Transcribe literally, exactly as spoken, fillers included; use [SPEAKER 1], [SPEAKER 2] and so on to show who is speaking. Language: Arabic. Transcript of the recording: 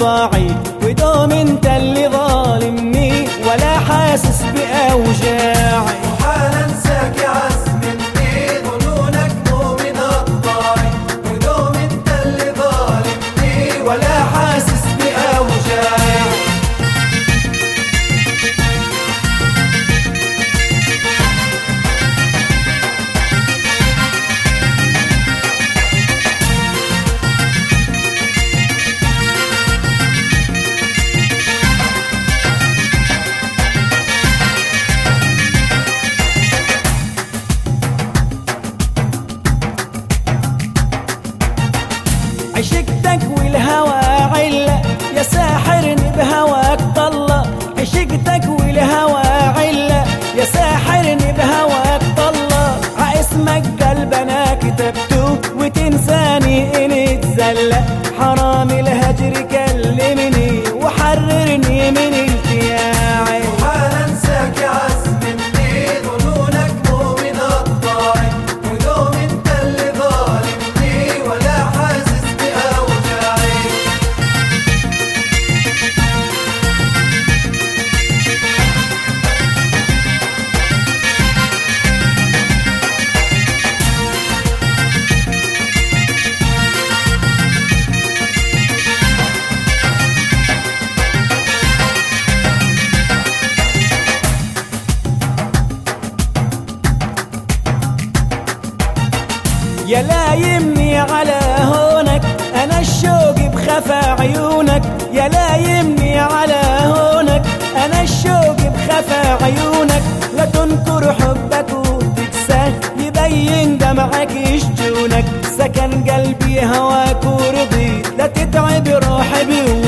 [SPEAKER 1] أطباعي، ودوم انت اللي ظالمني ولا حاسس بأوجاعي.
[SPEAKER 2] محال انساك يا عز مني، ظنونك مو من أطباعي، ودوم انت اللي ظالمني ولا حاسس بأوجاعي.
[SPEAKER 1] عشقتك والهوى علة يا ساحرني بهواك طلة، عشقتك والهوى علة يا ساحرني بهواك طلة. عاسمك قلب انا كتبته وتنساني ان اتزلى، حرام الهجر كلمني وحررني من التياعي.
[SPEAKER 2] محال انساك يا عز مني، ظنونك مو من أطباعي، ودوم انت اللي ظالمني ولا حاسس بأوجاعي.
[SPEAKER 1] يا لايمني على هونك انا الشوق بخفى عيونك، يا لايمني على هونك انا الشوق بخفى عيونك. لا تنكر حبك وتكساه يبين دمعك يشجونك، سكن قلبي هواك ورضيت لا تتعب روحي بي